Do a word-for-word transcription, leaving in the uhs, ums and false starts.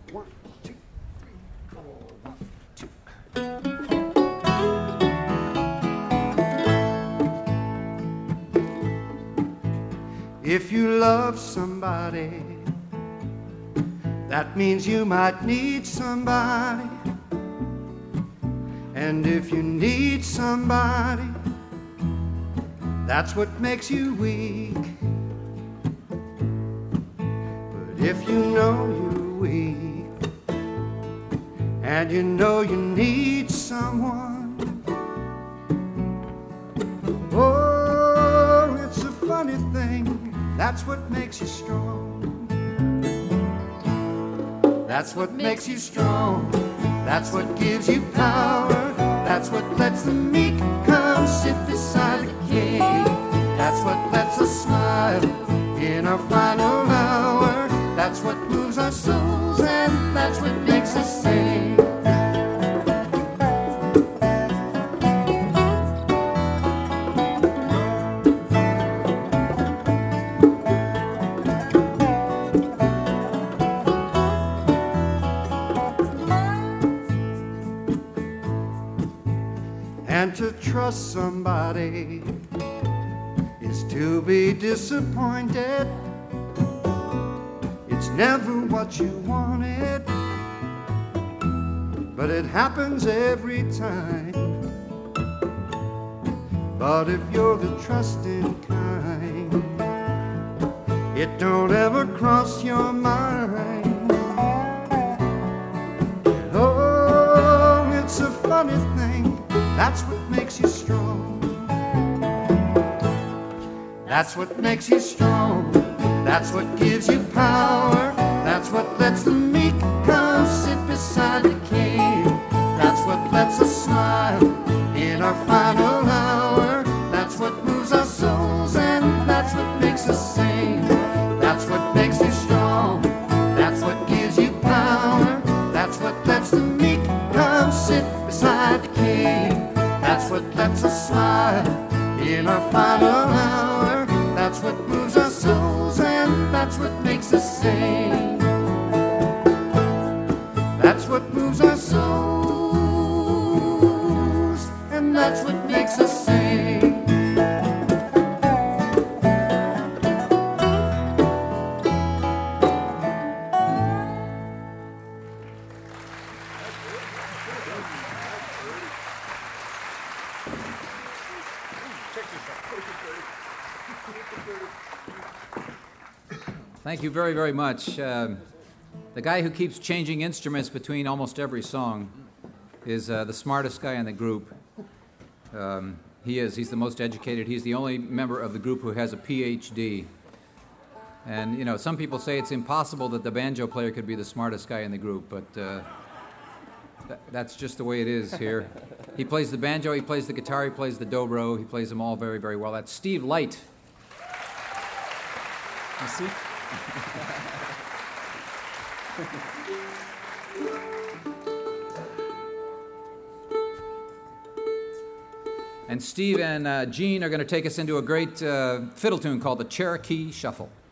One, two, three, four, one, two. If you love somebody, that means you might need somebody. And if you need somebody, that's what makes you weak. But if you know you're weak, and you know you need someone, oh, it's a funny thing, that's what makes you strong. That's what makes you strong. That's what gives you power. That's what lets the meek come sit beside the king. That's what lets us smile in our final hour. That's what moves our souls, and that's what makes us sing. And to trust somebody is to be disappointed. It's never what you wanted, but it happens every time. But if you're the trusting kind, it don't ever cross your mind. Oh, it's a funny thing, that's what makes you strong. That's what makes you strong. That's what gives you power. That's what lets the meek come sit beside the king. That's what lets us smile in our final hour. That's what moves our souls, and that's what makes us sing. That's what makes you strong. That's what gives you power. That's what lets the meek come sit beside the king. That's what lets us smile in our final hour. That's what moves our souls, and that's what makes us sing. That's what moves our souls, and that's what makes us sing. Thank you very, very much. Uh, the guy who keeps changing instruments between almost every song is uh, the smartest guy in the group. Um, he is. He's the most educated. He's the only member of the group who has a P H D. And, you know, some people say it's impossible that the banjo player could be the smartest guy in the group, but uh, th- that's just the way it is here. He plays the banjo, he plays the guitar, he plays the dobro, he plays them all very, very well. That's Steve Light. You see? And Steve and uh, Gene are going to take us into a great uh, fiddle tune called the Cherokee Shuffle.